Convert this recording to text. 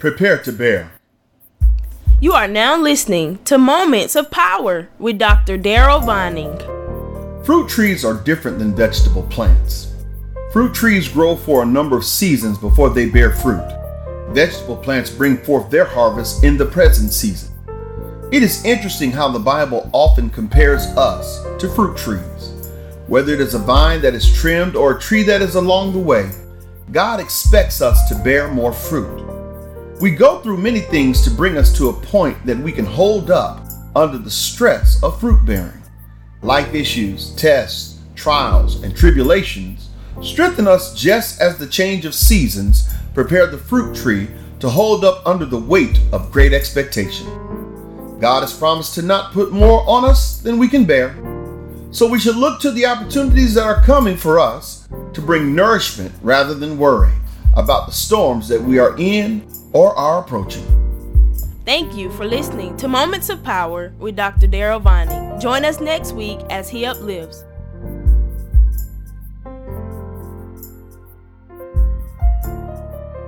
Prepare to bear. You are now listening to Moments of Power with Dr. Daryl Vining. Fruit trees are different than vegetable plants. Fruit trees grow for a number of seasons before they bear fruit. Vegetable plants bring forth their harvest in the present season. It is interesting how the Bible often compares us to fruit trees. Whether it is a vine that is trimmed or a tree that is along the way, God expects us to bear more fruit. We go through many things to bring us to a point that we can hold up under the stress of fruit bearing. Life issues, tests, trials, and tribulations strengthen us just as the change of seasons prepare the fruit tree to hold up under the weight of great expectation. God has promised to not put more on us than we can bear. So we should look to the opportunities that are coming for us to bring nourishment rather than worry about the storms that we are in or are approaching. Thank you for listening to Moments of Power with Dr. Daryl Vining. Join us next week as he uplifts.